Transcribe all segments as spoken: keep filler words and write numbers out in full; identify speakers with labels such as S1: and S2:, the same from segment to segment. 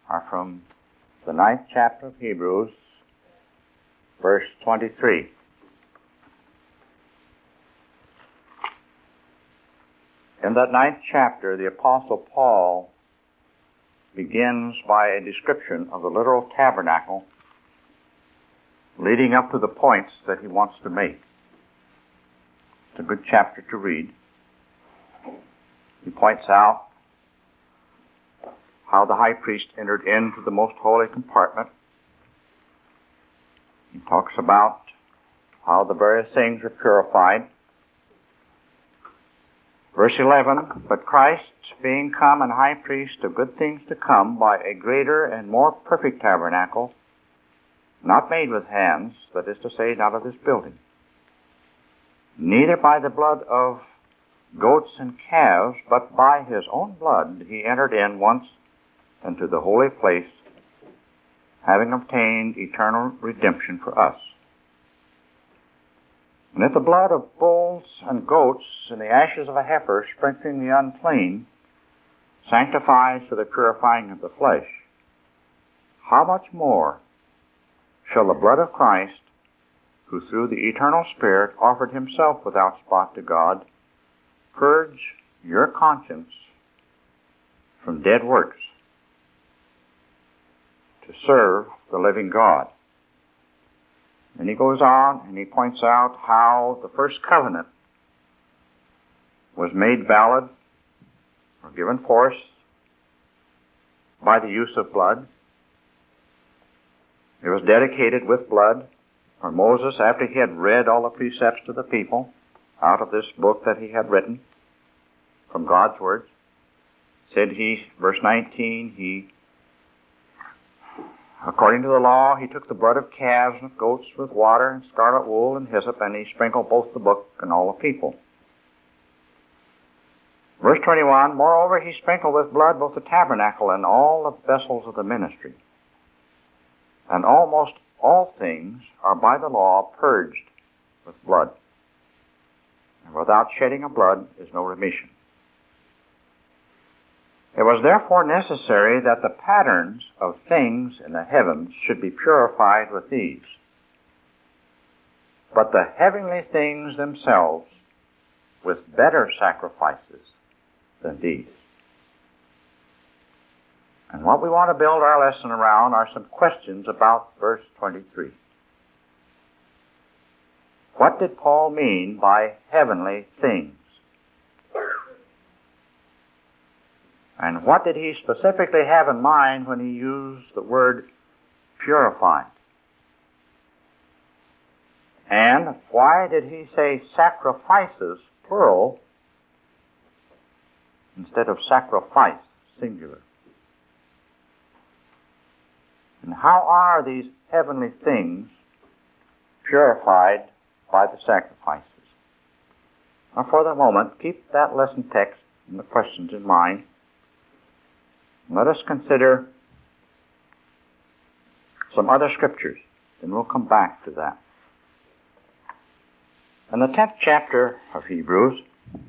S1: are from the ninth chapter of Hebrews, verse twenty-three. In that ninth chapter, the Apostle Paul begins by a description of the literal tabernacle leading up to the points that he wants to make. It's a good chapter to read. He points out how the high priest entered into the most holy compartment. He talks about how the various things are purified. Verse eleven, but Christ, being come and high priest of good things to come, by a greater and more perfect tabernacle, not made with hands, that is to say, not of this building, neither by the blood of goats and calves, but by his own blood he entered in once into the holy place, having obtained eternal redemption for us. And if the blood of bulls and goats and the ashes of a heifer sprinkling the unclean sanctifies for the purifying of the flesh, how much more shall the blood of Christ, who through the eternal Spirit offered himself without spot to God, purge your conscience from dead works to serve the living God. And he goes on and he points out how the first covenant was made valid or given force by the use of blood. It was dedicated with blood. For Moses, after he had read all the precepts to the people out of this book that he had written from God's words, said he, verse nineteen, he according to the law, he took the blood of calves and of goats with water and scarlet wool and hyssop, and he sprinkled both the book and all the people. Verse twenty-one, moreover, he sprinkled with blood both the tabernacle and all the vessels of the ministry. And almost all things are by the law purged with blood. And without shedding of blood is no remission. It was therefore necessary that the patterns of things in the heavens should be purified with these. But the heavenly things themselves with better sacrifices than these. And what we want to build our lesson around are some questions about verse twenty-three. What did Paul mean by heavenly things? And what did he specifically have in mind when he used the word purified? And why did he say sacrifices, plural, instead of sacrifice, singular? And how are these heavenly things purified by the sacrifices? Now, for the moment, keep that lesson text and the questions in mind. Let us consider some other scriptures, and we'll come back to that. In the tenth chapter of Hebrews,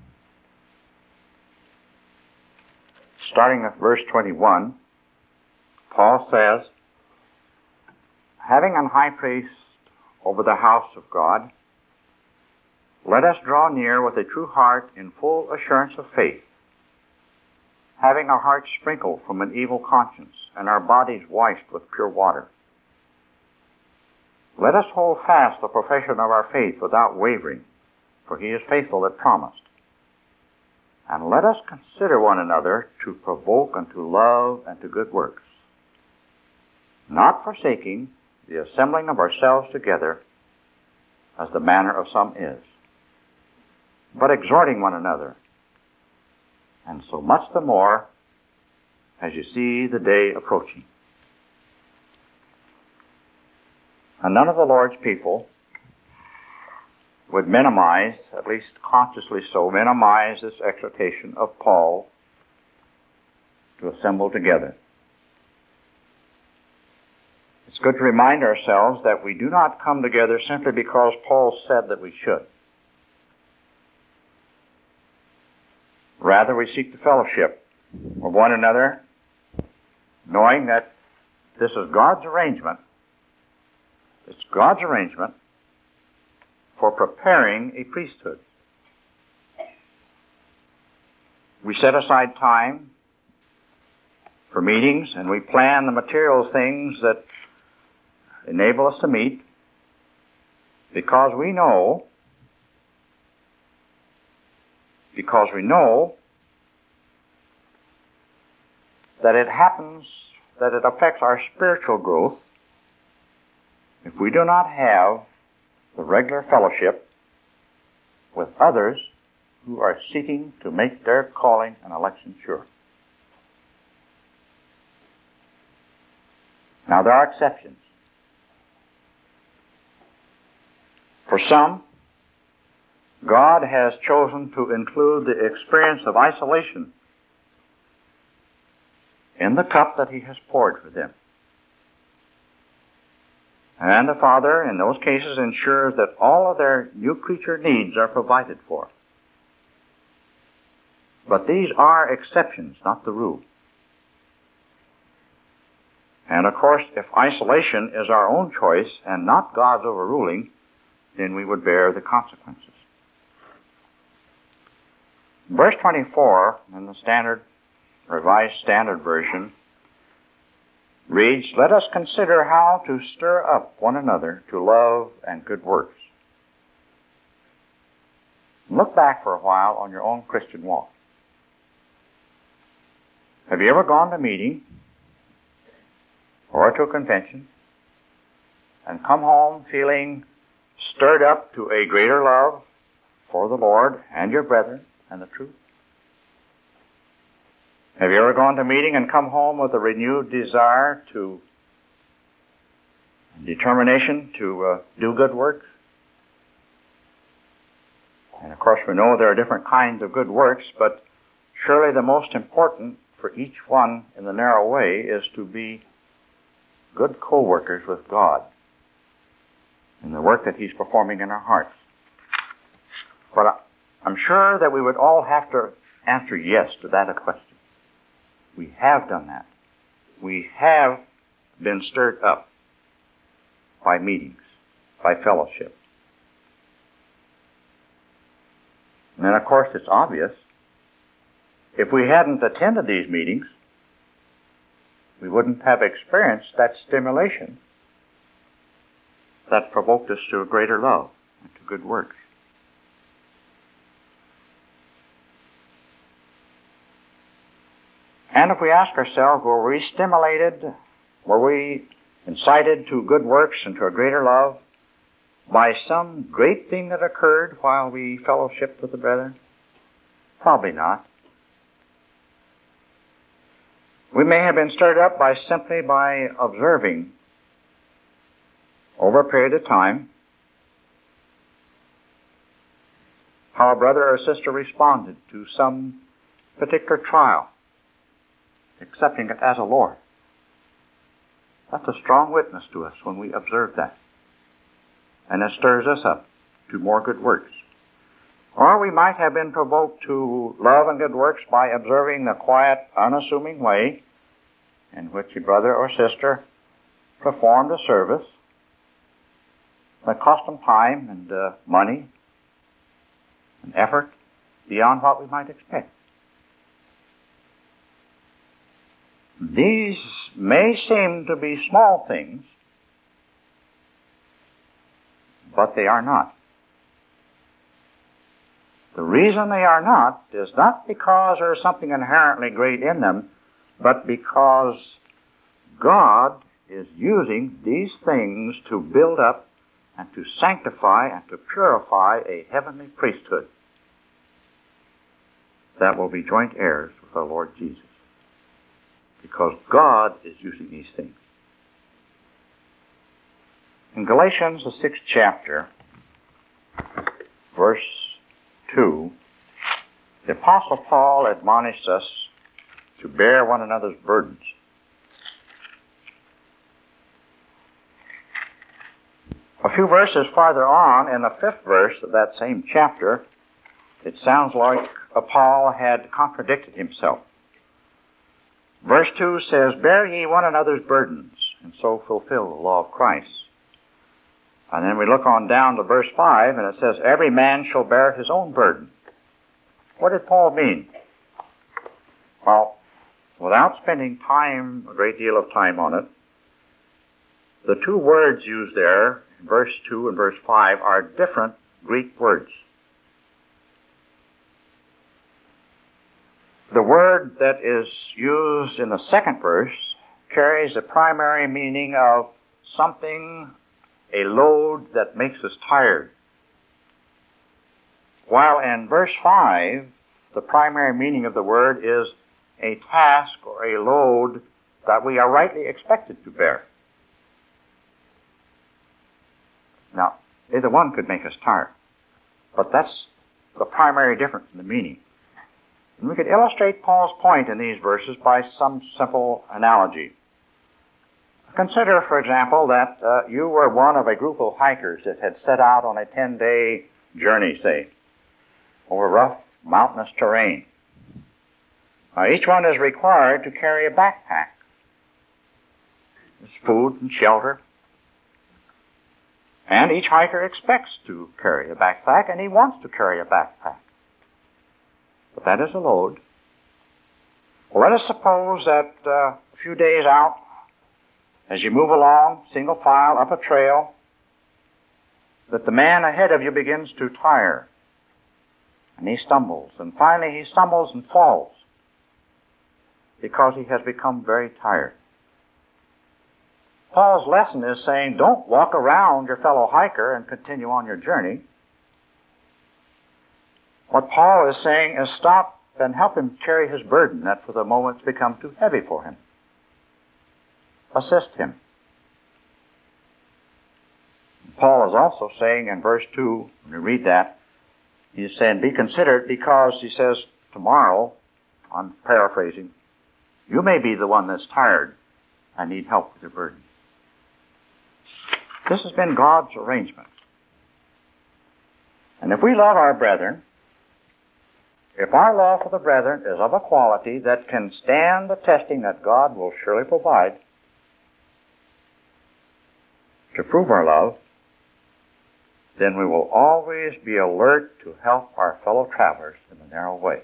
S1: starting at verse twenty-one, Paul says, having an high priest over the house of God, let us draw near with a true heart in full assurance of faith, having our hearts sprinkled from an evil conscience and our bodies washed with pure water. Let us hold fast the profession of our faith without wavering, for he is faithful that promised. And let us consider one another to provoke unto love and to good works, not forsaking the assembling of ourselves together, as the manner of some is, but exhorting one another, and so much the more as you see the day approaching. And none of the Lord's people would minimize, at least consciously so, minimize this exhortation of Paul to assemble together. It's good to remind ourselves that we do not come together simply because Paul said that we should. Rather, we seek the fellowship of one another knowing that this is God's arrangement. It's God's arrangement for preparing a priesthood. We set aside time for meetings, and we plan the material things that enable us to meet, because we know, because we know that it happens, that it affects our spiritual growth if we do not have the regular fellowship with others who are seeking to make their calling and election sure. Now, there are exceptions. For some, God has chosen to include the experience of isolation in the cup that He has poured for them. And the Father, in those cases, ensures that all of their new creature needs are provided for. But these are exceptions, not the rule. And of course, if isolation is our own choice and not God's overruling, then we would bear the consequences. Verse twenty-four in the Standard, Revised Standard Version reads, "Let us consider how to stir up one another to love and good works." Look back for a while on your own Christian walk. Have you ever gone to a meeting or to a convention and come home feeling stirred up to a greater love for the Lord and your brethren and the truth? Have you ever gone to a meeting and come home with a renewed desire to, determination to uh, do good works? And of course we know there are different kinds of good works, but surely the most important for each one in the narrow way is to be good co-workers with God in the work that He's performing in our hearts. But I'm sure that we would all have to answer yes to that question. We have done that. We have been stirred up by meetings, by fellowship. And then, of course, it's obvious, if we hadn't attended these meetings, we wouldn't have experienced that stimulation that provoked us to a greater love and to good works. And if we ask ourselves, were we stimulated, were we incited to good works and to a greater love by some great thing that occurred while we fellowshiped with the brethren? Probably not. We may have been stirred up by simply by observing over a period of time how a brother or sister responded to some particular trial, accepting it as a Lord. That's a strong witness to us when we observe that. And it stirs us up to more good works. Or we might have been provoked to love and good works by observing the quiet, unassuming way in which a brother or sister performed a service that cost them time and uh, money and effort beyond what we might expect. These may seem to be small things, but they are not. The reason they are not is not because there is something inherently great in them, but because God is using these things to build up and to sanctify and to purify a heavenly priesthood that will be joint heirs with our Lord Jesus. Because God is using these things. In Galatians, the sixth chapter, verse two, the Apostle Paul admonished us to bear one another's burdens. A few verses farther on, in the fifth verse of that same chapter, it sounds like Paul had contradicted himself. Verse two says, bear ye one another's burdens, and so fulfill the law of Christ. And then we look on down to verse five, and it says, every man shall bear his own burden. What did Paul mean? Well, without spending time, a great deal of time on it, the two words used there, in verse two and verse five, are different Greek words. The word that is used in the second verse carries the primary meaning of something, a load that makes us tired. While in verse five, the primary meaning of the word is a task or a load that we are rightly expected to bear. Now, either one could make us tired, but that's the primary difference in the meaning. And we could illustrate Paul's point in these verses by some simple analogy. Consider, for example, that uh, you were one of a group of hikers that had set out on a ten-day journey, say, over rough, mountainous terrain. Now, each one is required to carry a backpack. There's food and shelter. And each hiker expects to carry a backpack, and he wants to carry a backpack. But that is a load. Well, let us suppose that uh, a few days out, as you move along, single file, up a trail, that the man ahead of you begins to tire. And he stumbles. And finally he stumbles and falls because he has become very tired. Paul's lesson is saying, don't walk around your fellow hiker and continue on your journey. What Paul is saying is stop and help him carry his burden that for the moment has become too heavy for him. Assist him. Paul is also saying in verse two, when we read that, he's saying, be considerate because, he says, tomorrow, I'm paraphrasing, you may be the one that's tired and need help with your burden. This has been God's arrangement. And if we love our brethren, if our love for the brethren is of a quality that can stand the testing that God will surely provide to prove our love, then we will always be alert to help our fellow travelers in the narrow way.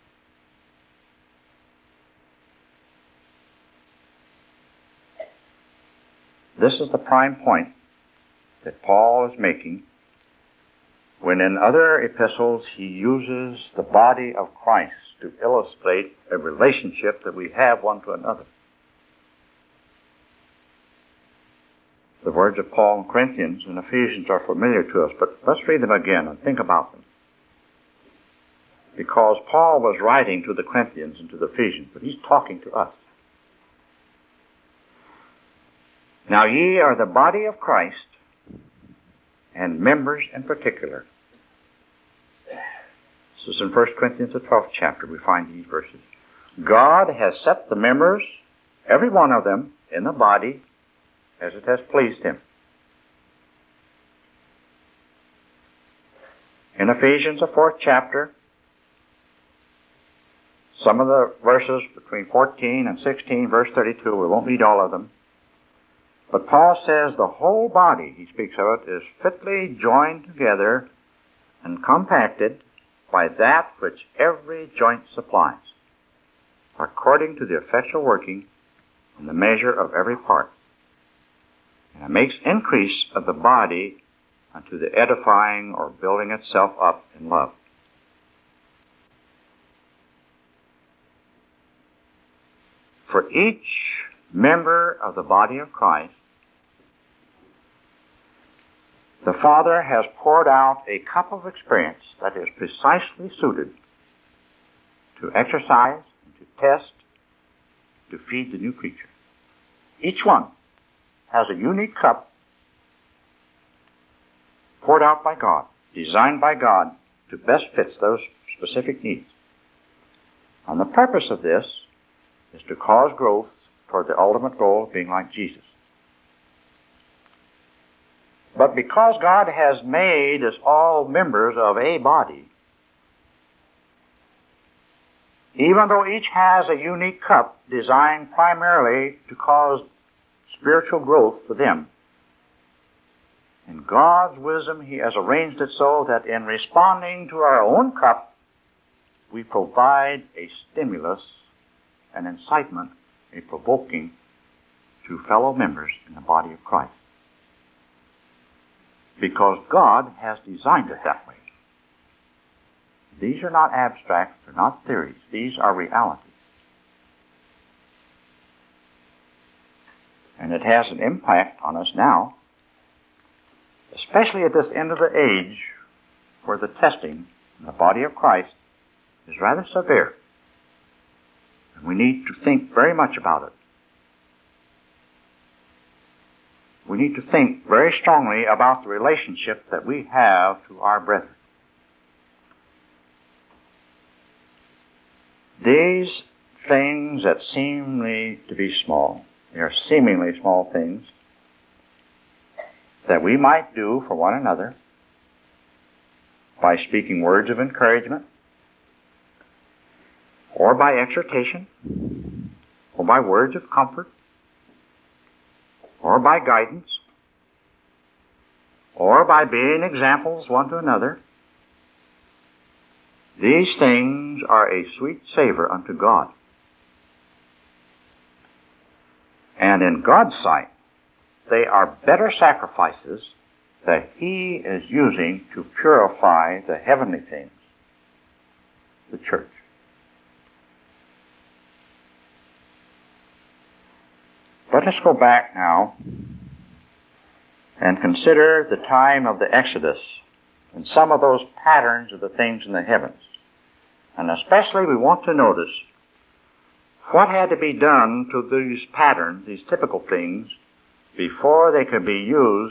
S1: This is the prime point that Paul is making when in other epistles he uses the body of Christ to illustrate a relationship that we have one to another. The words of Paul in Corinthians and Ephesians are familiar to us, but let's read them again and think about them. Because Paul was writing to the Corinthians and to the Ephesians, but he's talking to us. Now ye are the body of Christ, and members in particular. This is in First Corinthians, the twelfth chapter, we find these verses. God has set the members, every one of them, in the body as it has pleased him. In Ephesians, the fourth chapter, some of the verses between fourteen and sixteen, verse thirty-two, we won't read all of them. But Paul says the whole body, he speaks of it, is fitly joined together and compacted by that which every joint supplies, according to the effectual working in the measure of every part. And it makes increase of the body unto the edifying or building itself up in love. For each member of the body of Christ, the Father has poured out a cup of experience that is precisely suited to exercise, to test, to feed the new creature. Each one has a unique cup poured out by God, designed by God to best fit those specific needs. And the purpose of this is to cause growth toward the ultimate goal of being like Jesus. But because God has made us all members of a body, even though each has a unique cup designed primarily to cause spiritual growth for them, in God's wisdom, He has arranged it so that in responding to our own cup, we provide a stimulus, an incitement, a provoking to fellow members in the body of Christ. Because God has designed it that way. These are not abstracts, they're not theories. These are realities. And it has an impact on us now, especially at this end of the age where the testing in the body of Christ is rather severe. And we need to think very much about it. We need to think very strongly about the relationship that we have to our brethren. These things that seemingly to be small, they are seemingly small things that we might do for one another by speaking words of encouragement, or by exhortation, or by words of comfort, or by guidance, or by being examples one to another. These things are a sweet savor unto God. And in God's sight, they are better sacrifices that He is using to purify the heavenly things, the church. Let us go back now and consider the time of the Exodus and some of those patterns of the things in the heavens. And especially we want to notice what had to be done to these patterns, these typical things, before they could be used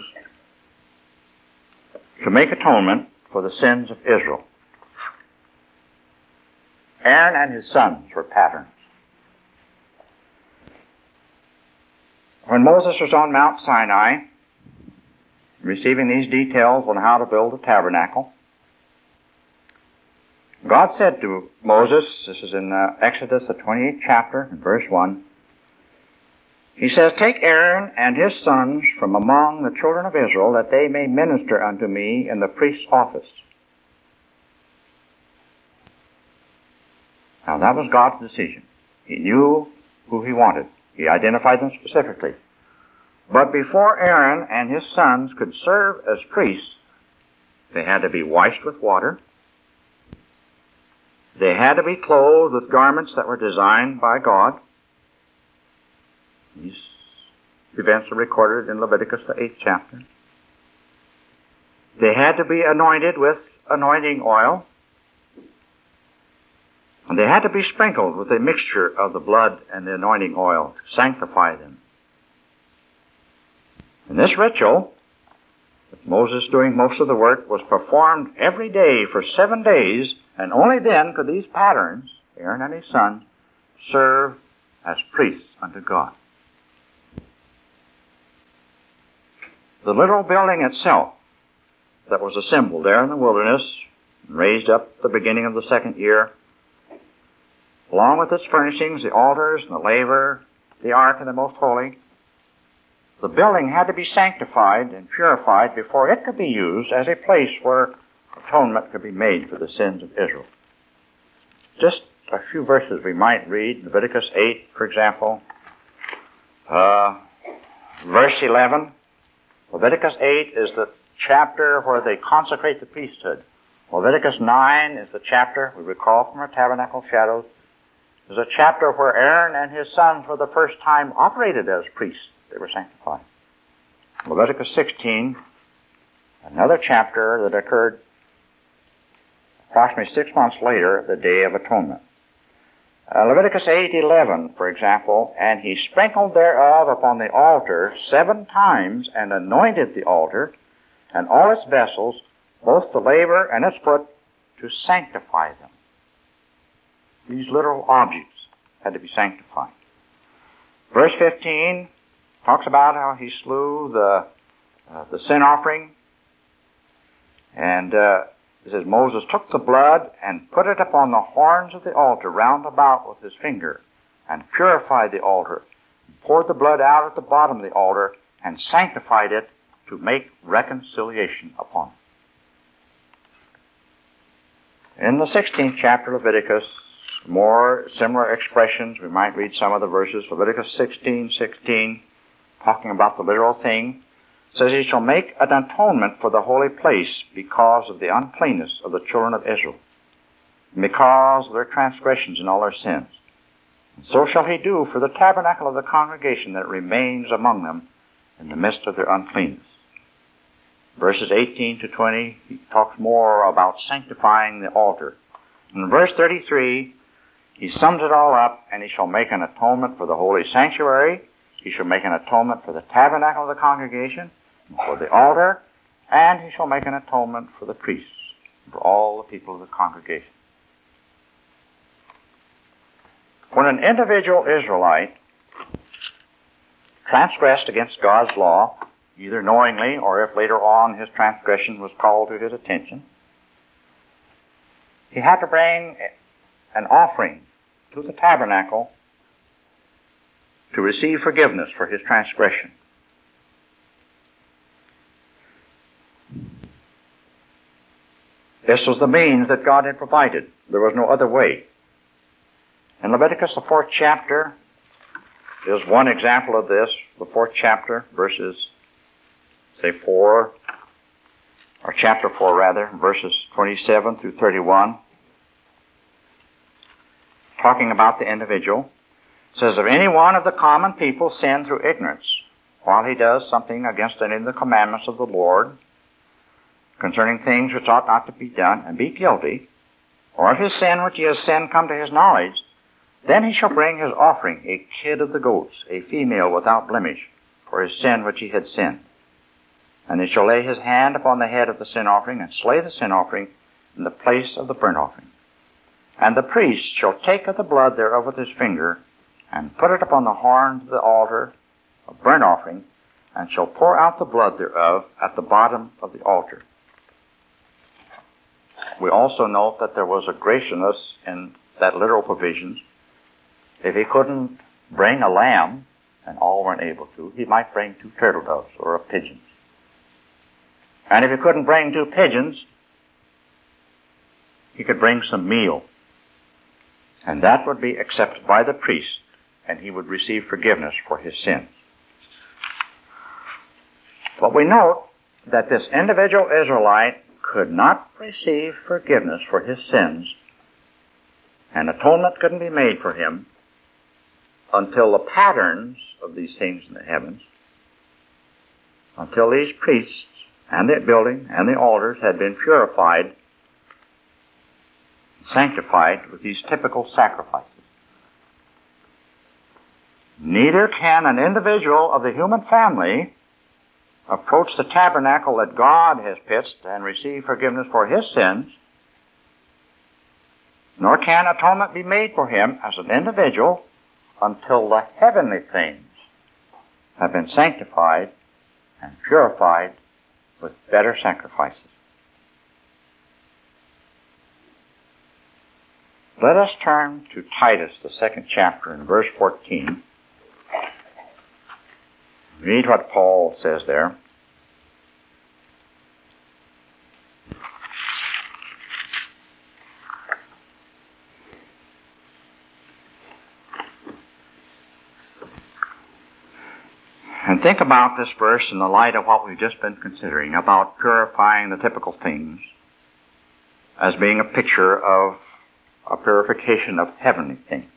S1: to make atonement for the sins of Israel. Aaron and his sons were patterns. When Moses was on Mount Sinai, receiving these details on how to build the tabernacle, God said to Moses, this is in uh, Exodus, the twenty-eighth chapter, in verse one, He says, Take Aaron and his sons from among the children of Israel, that they may minister unto me in the priest's office. Now that was God's decision. He knew who He wanted. He identified them specifically. But before Aaron and his sons could serve as priests, they had to be washed with water. They had to be clothed with garments that were designed by God. These events are recorded in Leviticus, the eighth chapter. They had to be anointed with anointing oil. And they had to be sprinkled with a mixture of the blood and the anointing oil to sanctify them. And this ritual, with Moses doing most of the work, was performed every day for seven days, and only then could these patterns, Aaron and his sons, serve as priests unto God. The literal building itself that was assembled there in the wilderness, raised up at the beginning of the second year, along with its furnishings, the altars and the laver, the ark and the most holy, the building had to be sanctified and purified before it could be used as a place where atonement could be made for the sins of Israel. Just a few verses we might read. Leviticus eight, for example. Uh, verse eleven. Leviticus eight is the chapter where they consecrate the priesthood. Leviticus nine is the chapter, we recall from our tabernacle shadows, is a chapter where Aaron and his sons for the first time operated as priests. They were sanctified. Leviticus sixteen, another chapter that occurred approximately six months later, the Day of Atonement. Uh, Leviticus eight eleven, for example, and he sprinkled thereof upon the altar seven times and anointed the altar and all its vessels, both the laver and its foot, to sanctify them. These literal objects had to be sanctified. Verse fifteen talks about how he slew the uh, the sin offering, and uh, It says, Moses took the blood and put it upon the horns of the altar round about with his finger, and purified the altar, and poured the blood out at the bottom of the altar, and sanctified it to make reconciliation upon it. In the sixteenth chapter of Leviticus, more similar expressions. We might read some of the verses. Leviticus sixteen sixteen, talking about the literal thing, says, He shall make an atonement for the holy place because of the uncleanness of the children of Israel, and because of their transgressions and all their sins. And so shall he do for the tabernacle of the congregation that remains among them in the midst of their uncleanness. Verses eighteen to twenty, he talks more about sanctifying the altar. In verse thirty-three, he sums it all up, and he shall make an atonement for the holy sanctuary. He shall make an atonement for the tabernacle of the congregation, for the altar, and he shall make an atonement for the priests, for all the people of the congregation. When an individual Israelite transgressed against God's law, either knowingly or if later on his transgression was called to his attention, he had to bring an offering to the tabernacle to receive forgiveness for his transgression. This was the means that God had provided. There was no other way. In Leviticus, the fourth chapter, is one example of this. The fourth chapter, verses, say, four, or chapter four, rather, verses twenty-seven through thirty-one, talking about the individual, says, If any one of the common people sin through ignorance, while he does something against any of the commandments of the Lord, concerning things which ought not to be done, and be guilty, or if his sin which he has sinned come to his knowledge, then he shall bring his offering, a kid of the goats, a female without blemish, for his sin which he had sinned. And he shall lay his hand upon the head of the sin offering, and slay the sin offering in the place of the burnt offering. And the priest shall take of the blood thereof with his finger, and put it upon the horns of the altar of burnt offering, and shall pour out the blood thereof at the bottom of the altar. We also note that there was a graciousness in that literal provisions. If he couldn't bring a lamb, and all weren't able to, he might bring two turtle doves or a pigeon. And if he couldn't bring two pigeons, he could bring some meal. And that would be accepted by the priest, and he would receive forgiveness for his sins. But we note that this individual Israelite could not receive forgiveness for his sins, and atonement couldn't be made for him until the patterns of these things in the heavens, until these priests and the building and the altars had been purified, sanctified with these typical sacrifices. Neither can an individual of the human family approach the tabernacle that God has pitched and receive forgiveness for his sins, nor can atonement be made for him as an individual until the heavenly things have been sanctified and purified with better sacrifices. Let us turn to Titus, the second chapter, in verse fourteen. Read what Paul says there. And think about this verse in the light of what we've just been considering about purifying the typical things as being a picture of a purification of heavenly things.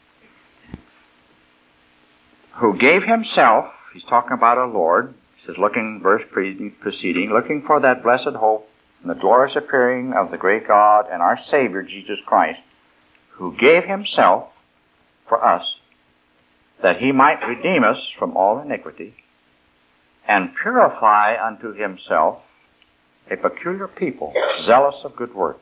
S1: Who gave himself, he's talking about our Lord, he says, looking, verse preceding, looking for that blessed hope and the glorious appearing of the great God and our Savior, Jesus Christ, who gave himself for us, that he might redeem us from all iniquity, and purify unto himself a peculiar people, zealous of good works.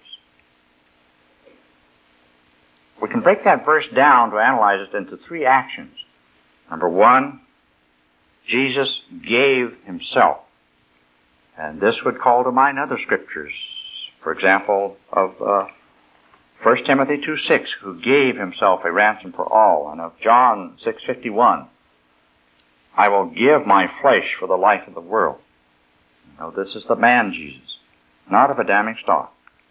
S1: We can break that verse down to analyze it into three actions. Number one, Jesus gave himself. And this would call to mind other scriptures. For example, of uh, First Timothy two six, who gave himself a ransom for all, and of John six fifty-one, I will give my flesh for the life of the world. Now, this is the man Jesus, not of Adamic stock.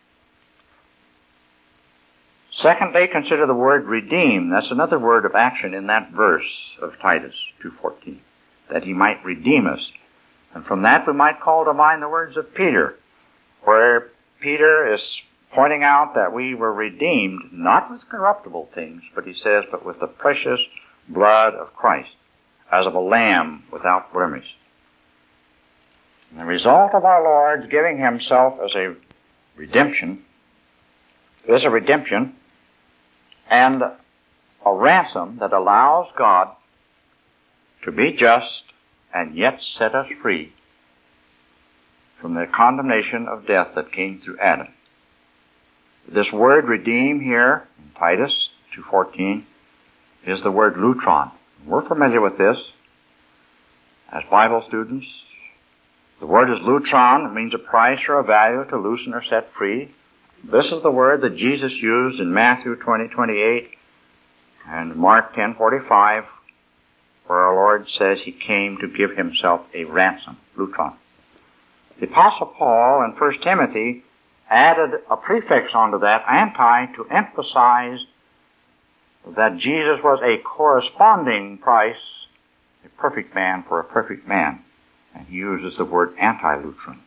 S1: Secondly, consider the word redeem. That's another word of action in that verse of Titus two fourteen, that he might redeem us. And from that we might call to mind the words of Peter, where Peter is pointing out that we were redeemed not with corruptible things, but he says, but with the precious blood of Christ, as of a lamb without blemish. And the result of our Lord's giving himself as a redemption is a redemption and a ransom that allows God to be just and yet set us free from the condemnation of death that came through Adam. This word redeem here in Titus two fourteen is the word lutron. We're familiar with this as Bible students. The word is lutron. It means a price or a value to loosen or set free. This is the word that Jesus used in Matthew twenty twenty-eight and Mark ten forty-five, where our Lord says he came to give himself a ransom, lutron. The Apostle Paul in First Timothy added a prefix onto that, anti, to emphasize that Jesus was a corresponding price, a perfect man for a perfect man. And he uses the word anti-lutron.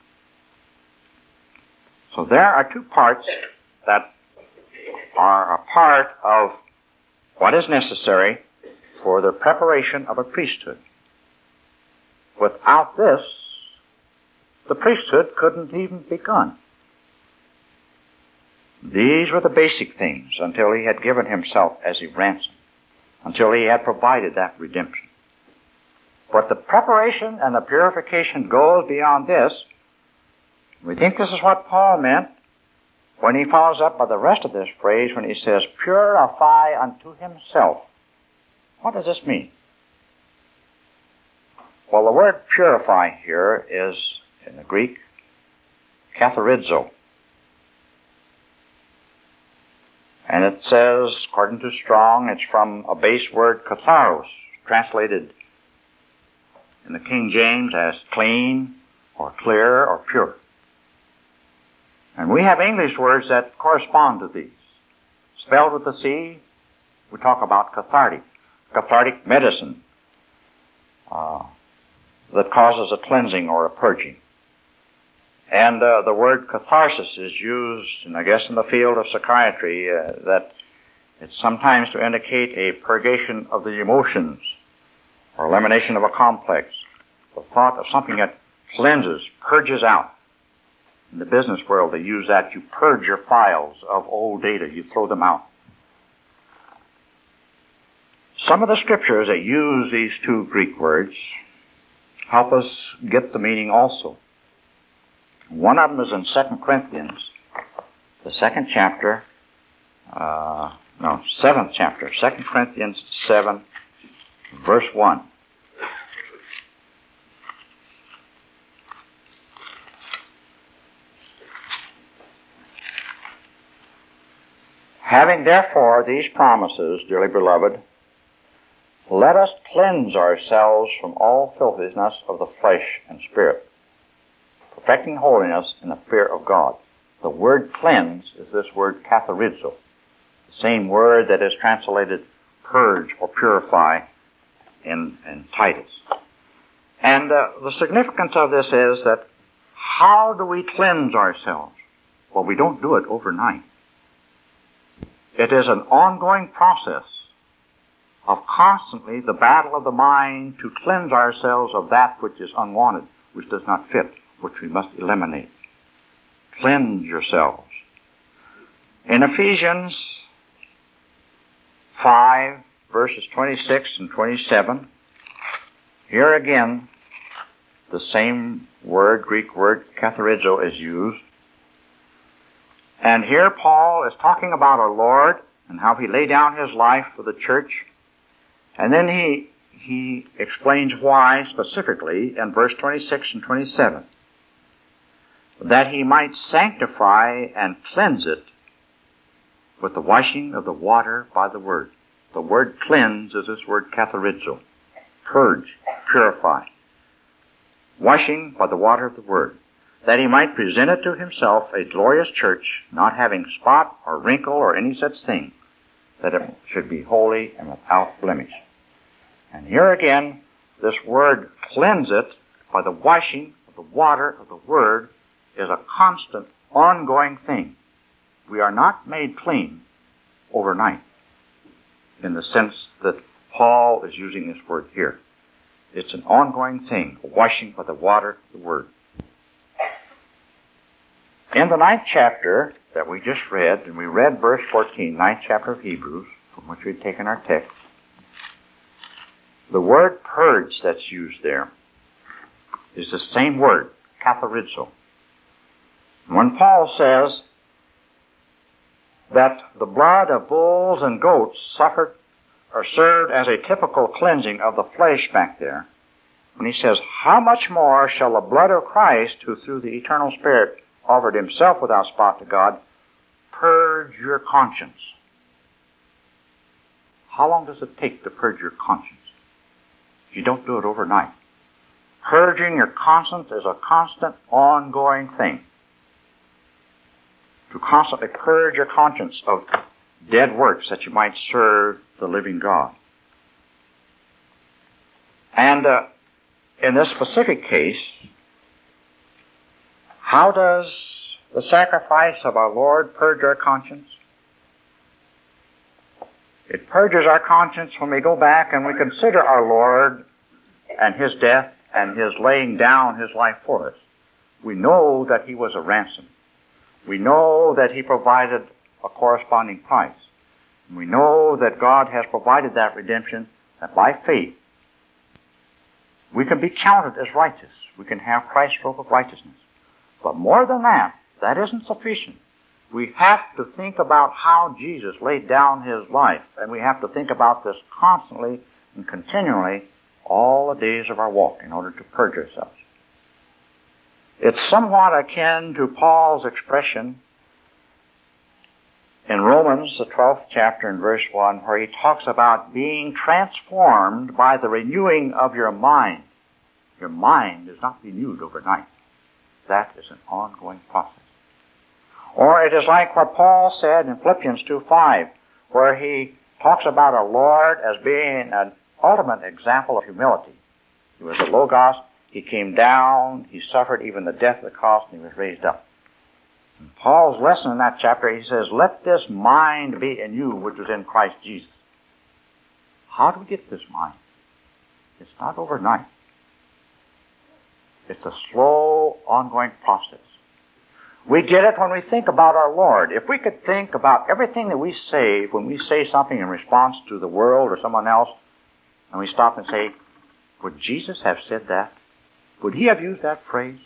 S1: So there are two parts that are a part of what is necessary for the preparation of a priesthood. Without this, the priesthood couldn't even begun. These were the basic things until he had given himself as a ransom, until he had provided that redemption. But the preparation and the purification goes beyond this. We think this is what Paul meant when he follows up by the rest of this phrase when he says, purify unto himself. What does this mean? Well, the word purify here is, in the Greek, katharizo. And it says, according to Strong, it's from a base word katharos, translated in the King James as clean or clear or pure. And we have English words that correspond to these. Spelled with the C, we talk about cathartic. Cathartic medicine uh, that causes a cleansing or a purging. And uh, the word catharsis is used, and I guess in the field of psychiatry, uh, that it's sometimes to indicate a purgation of the emotions or elimination of a complex. The thought of something that cleanses, purges out. In the business world, they use that. You purge your files of old data. You throw them out. Some of the scriptures that use these two Greek words help us get the meaning also. One of them is in Second Corinthians, the second chapter, uh, no, seventh chapter, Second Corinthians seven, verse one. Having therefore these promises, dearly beloved, let us cleanse ourselves from all filthiness of the flesh and spirit, perfecting holiness in the fear of God. The word cleanse is this word katharizo, the same word that is translated purge or purify in, in Titus. And uh, the significance of this is that how do we cleanse ourselves? Well, we don't do it overnight. It is an ongoing process of constantly the battle of the mind to cleanse ourselves of that which is unwanted, which does not fit, which we must eliminate. Cleanse yourselves. In Ephesians five, verses twenty-six and twenty-seven, here again, the same word, Greek word, katharizo, is used. And here Paul is talking about our Lord and how he laid down his life for the church. And then he, he explains why specifically in verse twenty-six and twenty-seven. that he might sanctify and cleanse it with the washing of the water by the word. The word cleanse is this word katharizo, purge, purify. Washing by the water of the word, that he might present it to himself a glorious church, not having spot or wrinkle or any such thing, that it should be holy and without blemish. And here again, this word cleanse it by the washing of the water of the word is a constant, ongoing thing. We are not made clean overnight in the sense that Paul is using this word here. It's an ongoing thing, washing by the water of the word. In the ninth chapter that we just read, and we read verse fourteen, ninth chapter of Hebrews, from which we've taken our text, the word purge that's used there is the same word, katharizo. When Paul says that the blood of bulls and goats suffered or served as a typical cleansing of the flesh back there, when he says, how much more shall the blood of Christ, who through the eternal Spirit offered himself without spot to God, purge your conscience? How long does it take to purge your conscience? You don't do it overnight. Purging your conscience is a constant, ongoing thing. To constantly purge your conscience of dead works that you might serve the living God. And uh, in this specific case, how does the sacrifice of our Lord purge our conscience? It purges our conscience when we go back and we consider our Lord and His death and His laying down His life for us. We know that He was a ransom. We know that He provided a corresponding price. And we know that God has provided that redemption, that by faith we can be counted as righteous. We can have Christ's robe of righteousness. But more than that, that isn't sufficient. We have to think about how Jesus laid down His life, and we have to think about this constantly and continually all the days of our walk in order to purge ourselves. It's somewhat akin to Paul's expression in Romans, the twelfth chapter and verse one, where he talks about being transformed by the renewing of your mind. Your mind is not renewed overnight. That is an ongoing process. Or it is like what Paul said in Philippians two five, where he talks about our Lord as being an ultimate example of humility. He was the Logos. He came down. He suffered even the death of the cross, and He was raised up. In Paul's lesson in that chapter, he says, let this mind be in you which was in Christ Jesus. How do we get this mind? It's not overnight. It's a slow, ongoing process. We get it when we think about our Lord. If we could think about everything that we say when we say something in response to the world or someone else, and we stop and say, would Jesus have said that? Would He have used that phrase?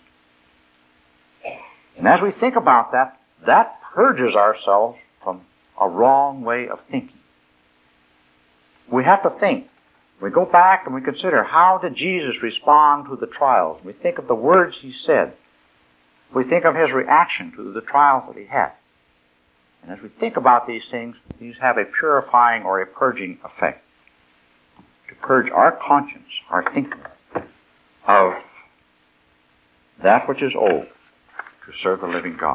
S1: And as we think about that, that purges ourselves from a wrong way of thinking. We have to think. We go back and we consider, how did Jesus respond to the trials? We think of the words He said. We think of His reaction to the trials that He had. And as we think about these things, these have a purifying or a purging effect. To purge our conscience, our thinking, of that which is old, to serve the living God.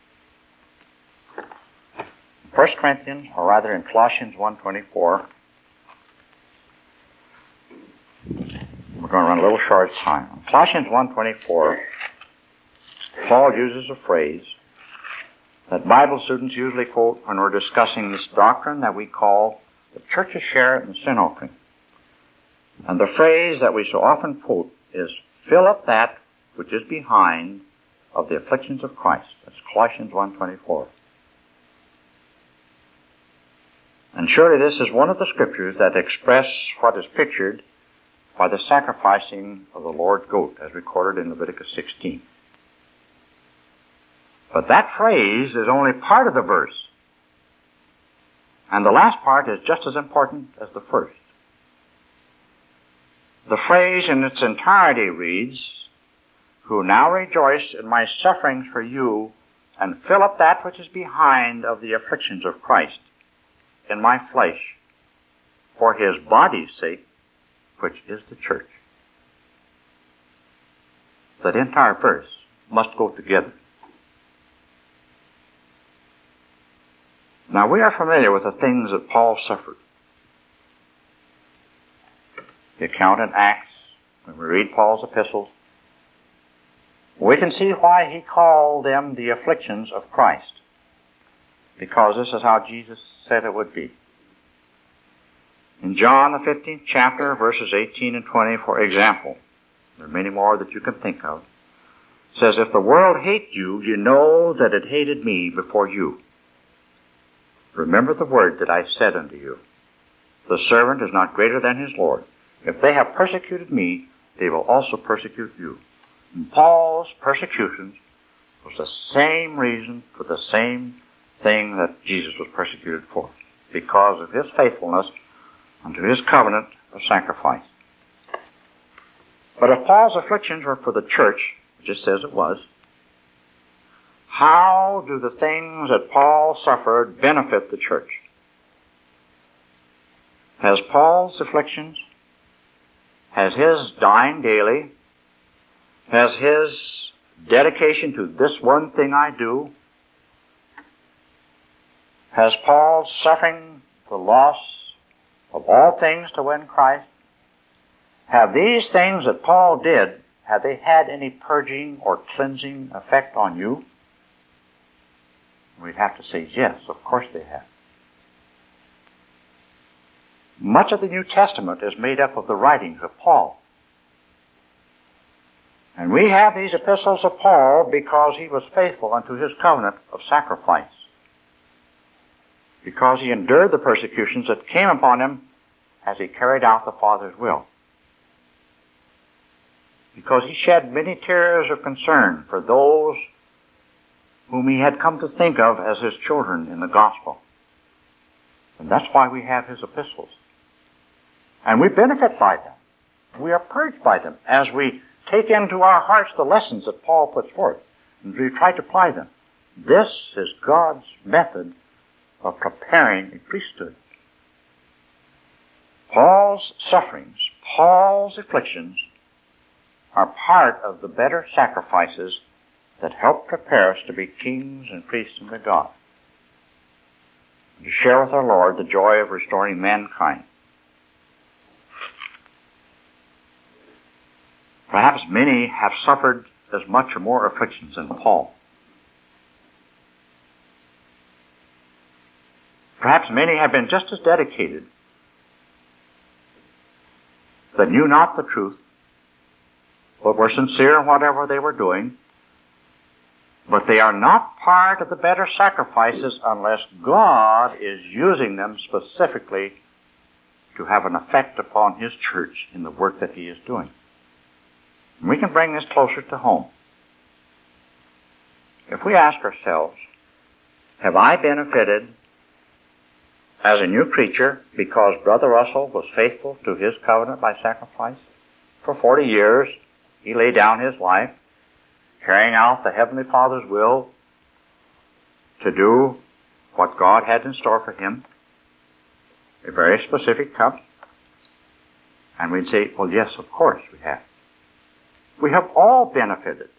S1: First Corinthians, or rather in Colossians one twenty-four, we're going to run a little short time. In Colossians one twenty-four, Paul uses a phrase that Bible students usually quote when we're discussing this doctrine that we call the church's share in sin offering. And the phrase that we so often quote is, fill up that which is behind of the afflictions of Christ. That's Colossians one twenty-four. And surely this is one of the scriptures that express what is pictured by the sacrificing of the Lord goat, as recorded in Leviticus sixteen. But that phrase is only part of the verse. And the last part is just as important as the first. The phrase in its entirety reads, who now rejoice in my sufferings for you, and fill up that which is behind of the afflictions of Christ in my flesh, for his body's sake, which is the church. That entire verse must go together. Now, we are familiar with the things that Paul suffered. The account in Acts, when we read Paul's epistles, we can see why he called them the afflictions of Christ, because this is how Jesus said it would be. In John, the fifteenth chapter, verses eighteen and twenty, for example, there are many more that you can think of, says, if the world hate you, you know that it hated me before you. Remember the word that I said unto you. The servant is not greater than his Lord. If they have persecuted me, they will also persecute you. And Paul's persecutions was the same reason for the same thing that Jesus was persecuted for, because of his faithfulness unto his covenant of sacrifice. But if Paul's afflictions were for the church, which it says it was, how do the things that Paul suffered benefit the church? Has Paul's afflictions, has his dying daily, has his dedication to this one thing I do, has Paul's suffering the loss of all things to win Christ, have these things that Paul did, have they had any purging or cleansing effect on you? We'd have to say yes, of course they have. Much of the New Testament is made up of the writings of Paul. And we have these epistles of Paul because he was faithful unto his covenant of sacrifice. Because he endured the persecutions that came upon him as he carried out the Father's will. Because he shed many tears of concern for those whom he had come to think of as his children in the gospel. And that's why we have his epistles. And we benefit by them. We are purged by them as we take into our hearts the lessons that Paul puts forth, and we try to apply them. This is God's method of preparing a priesthood. Paul's sufferings, Paul's afflictions, are part of the better sacrifices that help prepare us to be kings and priests unto God, and to share with our Lord the joy of restoring mankind. Perhaps many have suffered as much or more afflictions than Paul. Perhaps many have been just as dedicated, that knew not the truth, but were sincere in whatever they were doing. But they are not part of the better sacrifices unless God is using them specifically to have an effect upon his church in the work that he is doing. And we can bring this closer to home. If we ask ourselves, have I benefited as a new creature because Brother Russell was faithful to his covenant by sacrifice? For forty years, he laid down his life, carrying out the Heavenly Father's will to do what God had in store for him, a very specific cup. And we'd say, well, yes, of course we have. We have all benefited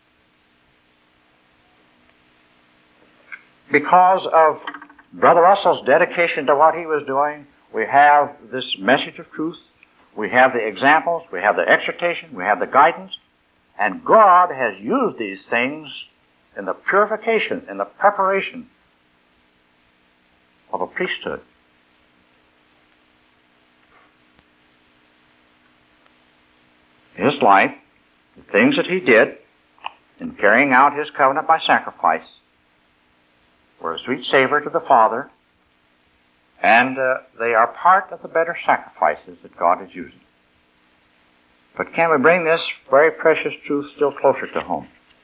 S1: because of Brother Russell's dedication to what he was doing. We have this message of truth. We have the examples. We have the exhortation. We have the guidance. And God has used these things in the purification, in the preparation of a priesthood. His life, the things that he did in carrying out his covenant by sacrifice, were a sweet savor to the Father, and uh, they are part of the better sacrifices that God is using. But can we bring this very precious truth still closer to home?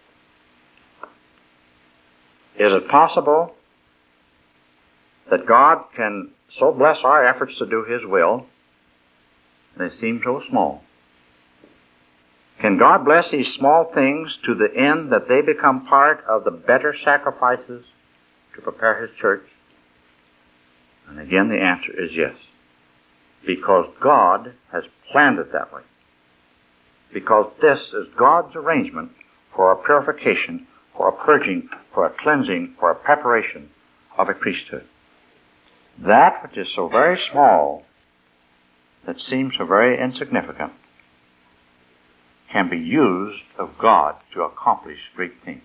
S1: Is it possible that God can so bless our efforts to do his will, they seem so small? Can God bless these small things to the end that they become part of the better sacrifices to prepare His church? And again, the answer is yes. Because God has planned it that way. Because this is God's arrangement for a purification, for a purging, for a cleansing, for a preparation of a priesthood. That which is so very small, that seems so very insignificant, can be used of God to accomplish great things.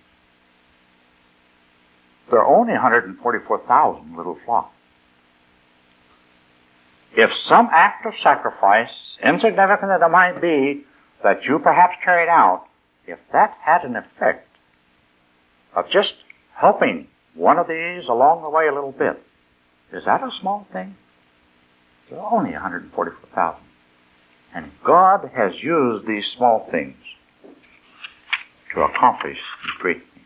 S1: There are only one hundred forty-four thousand little flocks. If some act of sacrifice, insignificant as it might be, that you perhaps carried out, if that had an effect of just helping one of these along the way a little bit, is that a small thing? There are only one hundred forty-four thousand. And God has used these small things to accomplish these great things.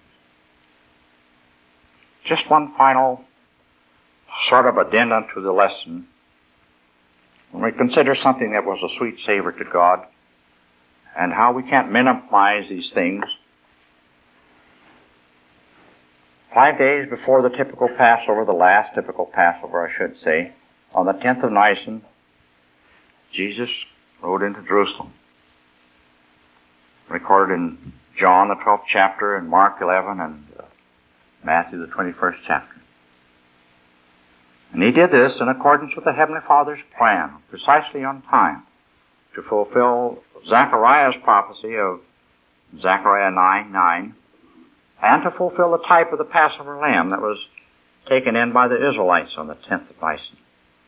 S1: Just one final sort of addendum to the lesson. When we consider something that was a sweet savor to God, and how we can't minimize these things. Five days before the typical Passover, the last typical Passover, I should say, on the tenth of Nisan, Jesus rode into Jerusalem. Recorded in John, the twelfth chapter, and Mark eleven, and uh, Matthew, the twenty-first chapter. And He did this in accordance with the Heavenly Father's plan, precisely on time, to fulfill Zechariah's prophecy of Zechariah nine nine, and to fulfill the type of the Passover lamb that was taken in by the Israelites on the tenth of Nisan.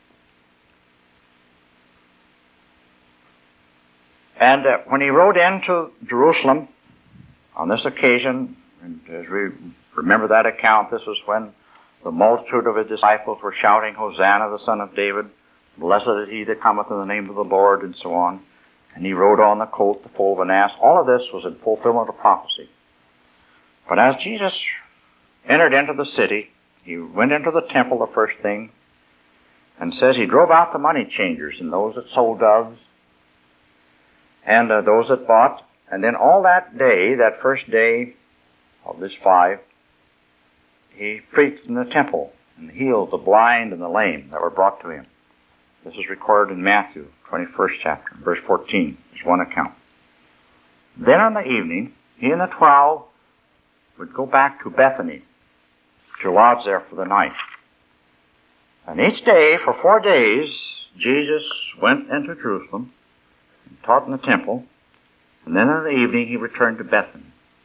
S1: And uh, when He rode into Jerusalem on this occasion, and as we remember that account, this was when the multitude of His disciples were shouting, Hosanna, the Son of David, blessed is He that cometh in the name of the Lord, and so on. And He rode on the colt, the foal of an ass. All of this was in fulfillment of prophecy. But as Jesus entered into the city, He went into the temple the first thing, and says He drove out the money changers and those that sold doves, and uh, those that bought. And then all that day, that first day of this five, He preached in the temple and healed the blind and the lame that were brought to Him. This is recorded in Matthew, twenty-first chapter, verse fourteen. There's one account. Then in the evening, He and the twelve would go back to Bethany to lodge there for the night. And each day, for four days, Jesus went into Jerusalem and taught in the temple. And then in the evening, He returned to Bethany.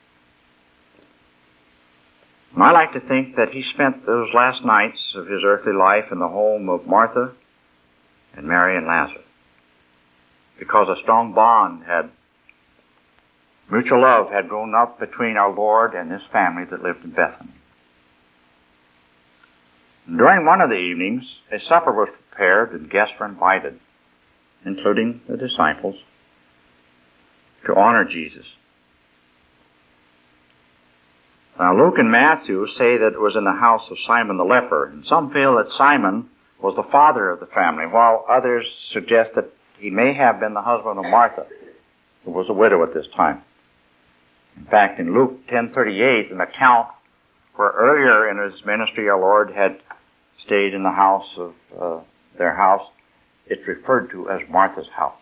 S1: And I like to think that He spent those last nights of His earthly life in the home of Martha and Mary and Lazarus, because a strong bond had, mutual love had grown up between our Lord and this family that lived in Bethany. And during one of the evenings, a supper was prepared and guests were invited, including the disciples, to honor Jesus. Now, Luke and Matthew say that it was in the house of Simon the leper, and some feel that Simon was the father of the family, while others suggest that he may have been the husband of Martha, who was a widow at this time. In fact, in Luke ten thirty-eight, an account where earlier in His ministry our Lord had stayed in the house of uh, their house, it's referred to as Martha's house.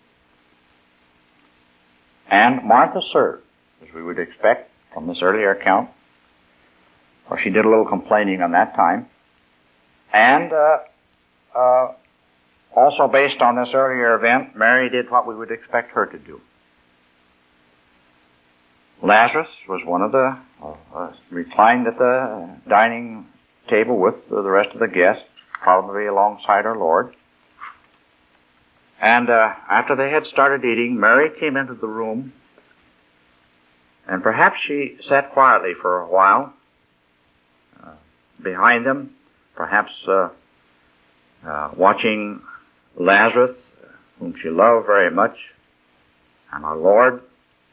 S1: And Martha served, as we would expect from this earlier account, for she did a little complaining on that time. And uh, uh, also based on this earlier event, Mary did what we would expect her to do. Lazarus was one of the, uh, uh, reclined at the dining table with uh, the rest of the guests, probably alongside our Lord. And uh, after they had started eating, Mary came into the room, and perhaps she sat quietly for a while uh, behind them, perhaps uh, uh, watching Lazarus, whom she loved very much, and our Lord.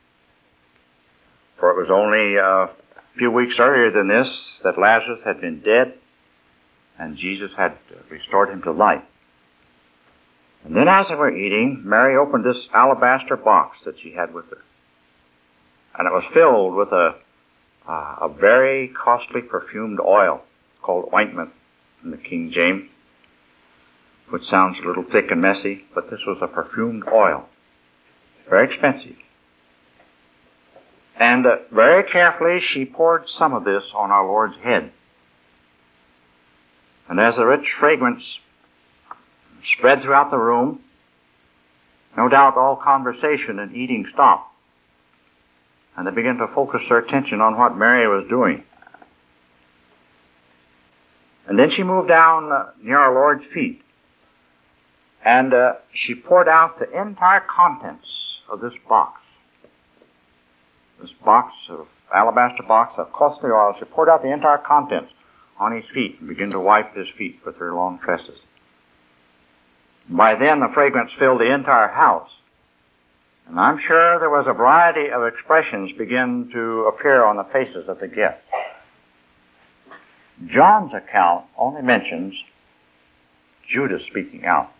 S1: For it was only a few weeks earlier than this that Lazarus had been dead, and Jesus had restored him to life. And then as they were eating, Mary opened this alabaster box that she had with her. and it was filled with a, uh, a very costly perfumed oil called ointment in the King James, which sounds a little thick and messy, but this was a perfumed oil. Very expensive. And uh, very carefully she poured some of this on our Lord's head. And as the rich fragrance spread throughout the room, no doubt all conversation and eating stopped. And they began to focus their attention on what Mary was doing. And then she moved down uh, near our Lord's feet. And uh, she poured out the entire contents of this box. This box of alabaster box of costly oil. She poured out the entire contents on his feet and began to wipe his feet with her long tresses. By then the fragrance filled the entire house. And I'm sure there was a variety of expressions begin to appear on the faces of the guests. John's account only mentions Judas speaking out.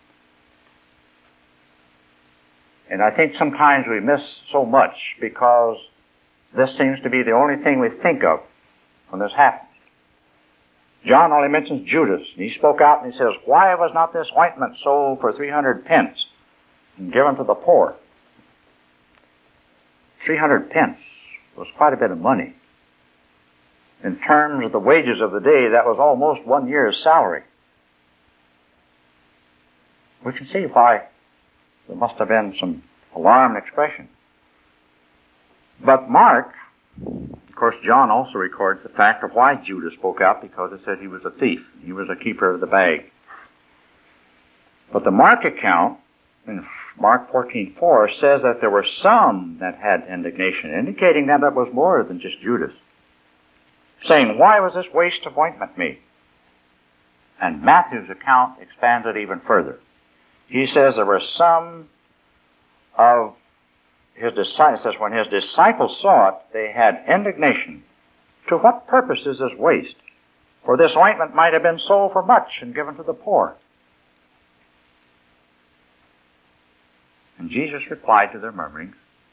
S1: And I think sometimes we miss so much because this seems to be the only thing we think of when this happens. John only mentions Judas, and he spoke out and he says, "Why was not this ointment sold for three hundred pence and given to the poor?" Three hundred pence was quite a bit of money. In terms of the wages of the day, that was almost one year's salary. We can see why there must have been some alarm and expression. But Mark, of course, John also records the fact of why Judas spoke out, because it said he was a thief. He was a keeper of the bag. But the Mark account, in Mark fourteen four, says that there were some that had indignation, indicating that it was more than just Judas, saying, "Why was this waste of ointment made?" And Matthew's account expands it even further. He says there were some of his disciples, says when his disciples saw it, they had indignation. To what purpose is this waste? For this ointment might have been sold for much and given to the poor. And Jesus replied to their murmurings.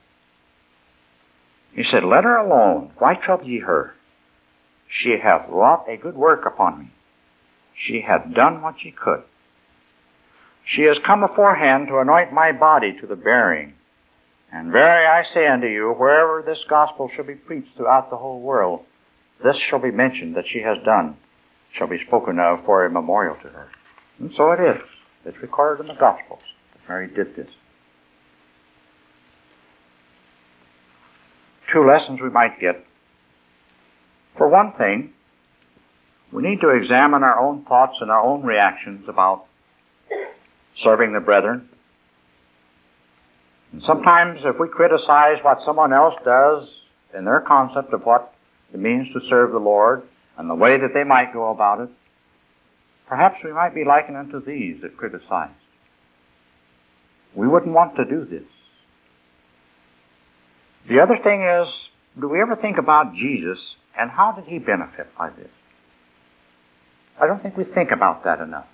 S1: He said, "Let her alone. Why trouble ye her? She hath wrought a good work upon me. She hath done what she could. She has come aforehand to anoint my body to the burying. And verily I say unto you, wherever this gospel shall be preached throughout the whole world, this shall be mentioned that she has done, shall be spoken of for a memorial to her." And so it is. It's recorded in the Gospels that Mary did this. Two lessons we might get. For one thing, we need to examine our own thoughts and our own reactions about serving the brethren. And sometimes if we criticize what someone else does in their concept of what it means to serve the Lord and the way that they might go about it, perhaps we might be likened unto these that criticize. We wouldn't want to do this. The other thing is, do we ever think about Jesus and how did he benefit by this? I don't think we think about that enough.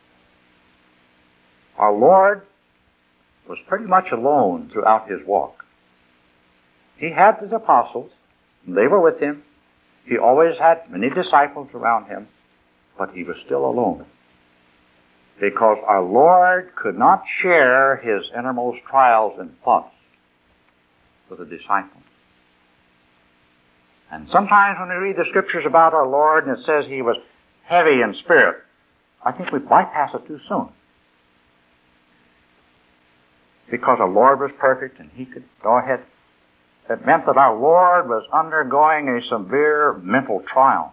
S1: Our Lord was pretty much alone throughout his walk. He had his apostles, and they were with him. He always had many disciples around him, but he was still alone. Because our Lord could not share his innermost trials and thoughts with the disciples. And sometimes when we read the scriptures about our Lord and it says he was heavy in spirit, I think we bypass it too soon. Because our Lord was perfect and he could go ahead. It meant that our Lord was undergoing a severe mental trial.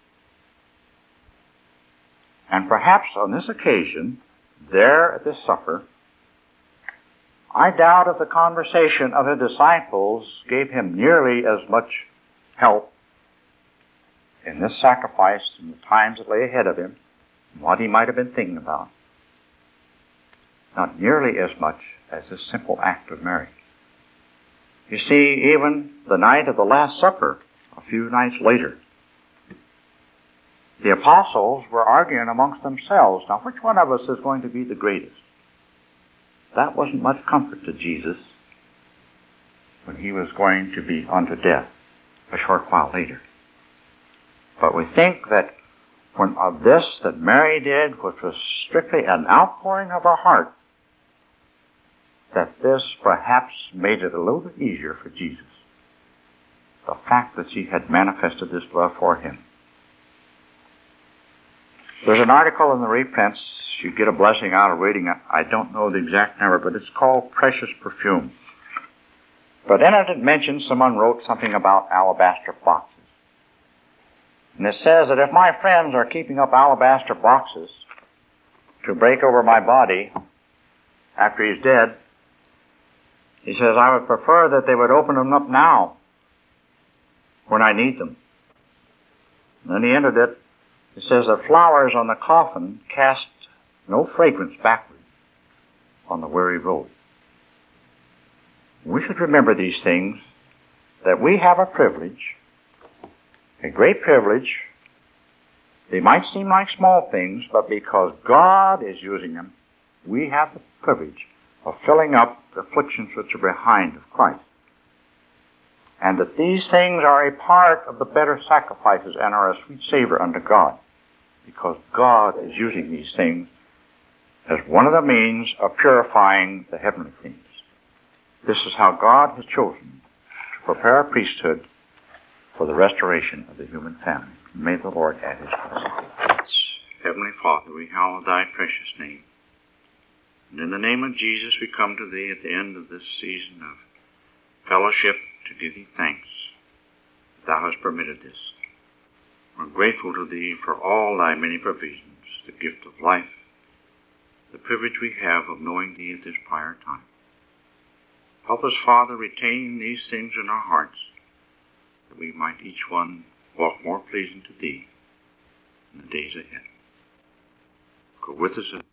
S1: And perhaps on this occasion, there at this supper, I doubt if the conversation of his disciples gave him nearly as much help in this sacrifice and the times that lay ahead of him and what he might have been thinking about. Not nearly as much as this simple act of Mary. You see, even the night of the Last Supper, a few nights later, the apostles were arguing amongst themselves, now which one of us is going to be the greatest? That wasn't much comfort to Jesus. when he was going to be unto death a short while later. But we think that when of this that Mary did, which was strictly an outpouring of her heart, that this perhaps made it a little bit easier for Jesus. The fact that she had manifested this love for him. There's an article in the reprints you get a blessing out of reading it. I don't know the exact number, but it's called Precious Perfume. But in it it mentions someone wrote something about alabaster boxes. And it says that if my friends are keeping up alabaster boxes to break over my body after he's dead, he says, I would prefer that they would open them up now when I need them. And then he ended it. It says that flowers on the coffin cast no fragrance backward on the weary road. We should remember these things, that we have a privilege, a great privilege. They might seem like small things, but because God is using them, we have the privilege of filling up the afflictions which are behind of Christ. And that these things are a part of the better sacrifices and are a sweet savor unto God, because God is using these things as one of the means of purifying the heavenly things. This is how God has chosen to prepare a priesthood for the restoration of the human family. May the Lord add his blessing. Heavenly Father, we hallow thy precious name. And in the name of Jesus, we come to thee at the end of this season of fellowship to give thee thanks that thou hast permitted this. We're grateful to thee for all thy many provisions, the gift of life, the privilege we have of knowing thee at this prior time. Help us, Father, retain these things in our hearts, that we might each one walk more pleasing to thee in the days ahead. Go with us